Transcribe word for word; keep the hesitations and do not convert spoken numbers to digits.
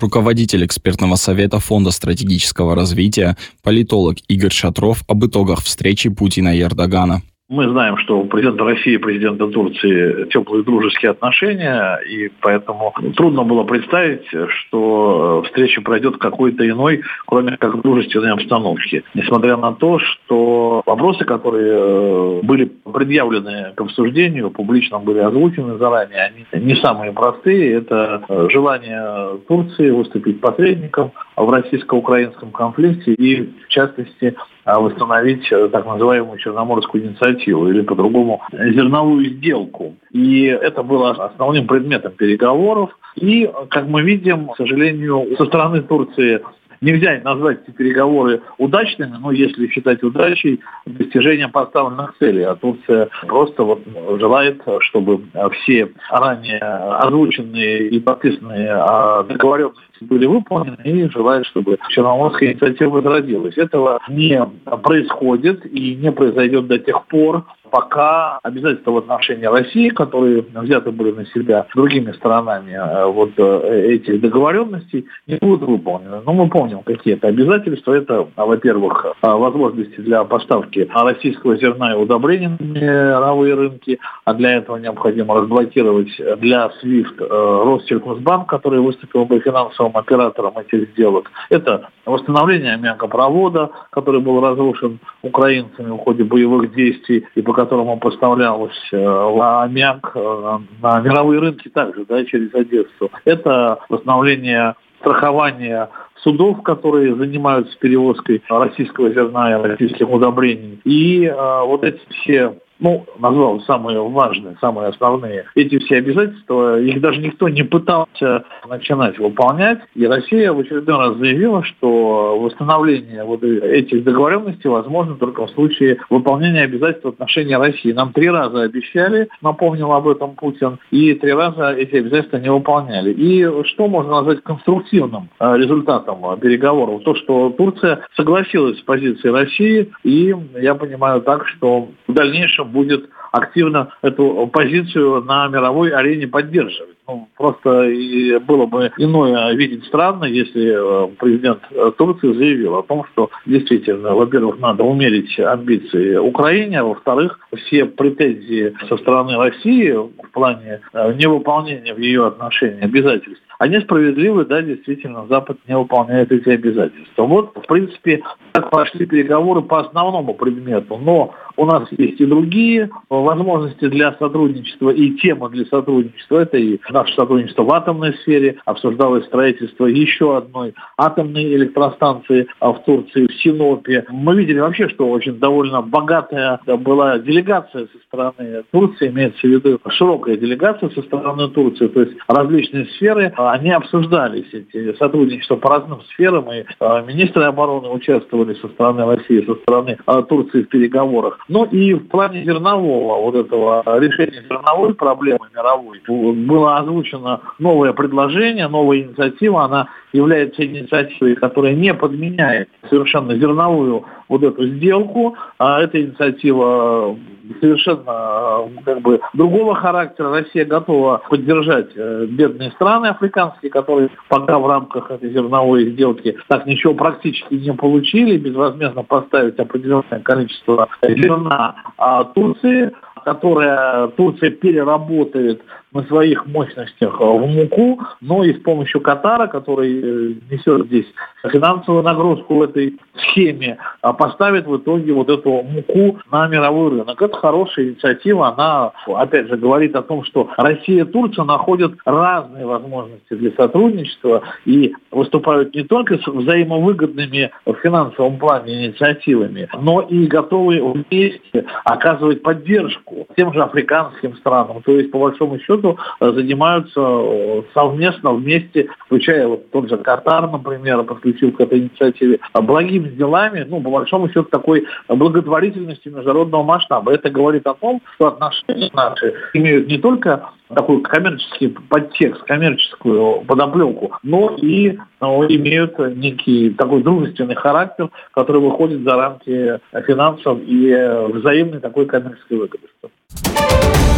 Руководитель экспертного совета Фонда стратегического развития, политолог Игорь Шатров об итогах встречи Путина и Эрдогана. Мы знаем, что у президента России и президента Турции теплые дружеские отношения, и поэтому трудно было представить, что встреча пройдет какой-то иной, кроме как в дружественной обстановке. Несмотря на то, что вопросы, которые были предъявлены к обсуждению, публично были озвучены заранее, они не самые простые. Это желание Турции выступить посредником в российско-украинском конфликте и, в частности, восстановить так называемую Черноморскую инициативу, или по-другому зерновую сделку. И это было основным предметом переговоров. И, как мы видим, к сожалению, со стороны Турции нельзя назвать эти переговоры удачными, но если считать удачей достижение поставленных целей. А Турция просто вот желает, чтобы все ранее озвученные и подписанные договоренности были выполнены, и желает, чтобы Черноморская инициатива возродилась. Этого не происходит и не произойдет до тех пор, пока обязательства в отношении России, которые взяты были на себя другими сторонами вот этих договоренностей, не будут выполнены. Но мы помним, какие это обязательства. Это, во-первых, возможности для поставки российского зерна и удобрений на мировые рынки, а для этого необходимо разблокировать для свифт Россельхозбанк, который выступил бы финансовым оператором этих сделок. Это восстановление аммиакопровода, который был разрушен украинцами в ходе боевых действий и по которому поставлялось аммиак на мировые рынки также, да, через Одессу. Это восстановление страхования судов, которые занимаются перевозкой российского зерна и российских удобрений. И э, вот эти все, ну, назвал самые важные, самые основные, эти все обязательства, их даже никто не пытался начинать выполнять. И Россия в очередной раз заявила, что восстановление вот этих договоренностей возможно только в случае выполнения обязательств в отношении России. Нам три раза обещали, напомнил об этом Путин, и три раза эти обязательства не выполняли. И что можно назвать конструктивным результатом переговоров? То, что Турция согласилась с позицией России, и я понимаю так, что в дальнейшем будет активно эту позицию на мировой арене поддерживать. Ну, просто и было бы иное видеть странно, если президент Турции заявил о том, что действительно, во-первых, надо умерить амбиции Украине, а во-вторых, все претензии со стороны России в плане невыполнения в ее отношении обязательств, они справедливы, да, действительно, Запад не выполняет эти обязательства. Вот, в принципе, так пошли переговоры по основному предмету, но у нас есть и другие возможности для сотрудничества, и темы для сотрудничества. Это и наше сотрудничество в атомной сфере, обсуждалось строительство еще одной атомной электростанции в Турции, в Синопе. Мы видели вообще, что очень довольно богатая была делегация со стороны Турции, имеется в виду широкая делегация со стороны Турции, то есть различные сферы, они обсуждались, эти сотрудничества по разным сферам, и министры обороны участвовали со стороны России, со стороны Турции в переговорах. Ну и в плане зернового, вот этого решения зерновой проблемы мировой, было озвучено новое предложение, новая инициатива, она является инициативой, которая не подменяет совершенно зерновую вот эту сделку, а эта инициатива совершенно как бы другого характера. Россия готова поддержать бедные страны африканские, которые пока в рамках этой зерновой сделки так ничего практически не получили, безвозмездно поставить определенное количество зерна Турции, которая Турция переработает на своих мощностях в муку, но и с помощью Катара, который несет здесь финансовую нагрузку в этой схеме, поставит в итоге вот эту муку на мировой рынок. Это хорошая инициатива, она, опять же, говорит о том, что Россия и Турция находят разные возможности для сотрудничества и выступают не только с взаимовыгодными в финансовом плане инициативами, но и готовы вместе оказывать поддержку тем же африканским странам. То есть, по большому счету, занимаются совместно, вместе, включая вот тот же Катар, например, подключил к этой инициативе, благими делами, ну, по большому счету, такой благотворительностью международного масштаба. Это говорит о том, что отношения наши имеют не только такой коммерческий подтекст, коммерческую подоплеку, но и но имеют некий такой дружественный характер, который выходит за рамки финансов и взаимной такой коммерческой выгоды.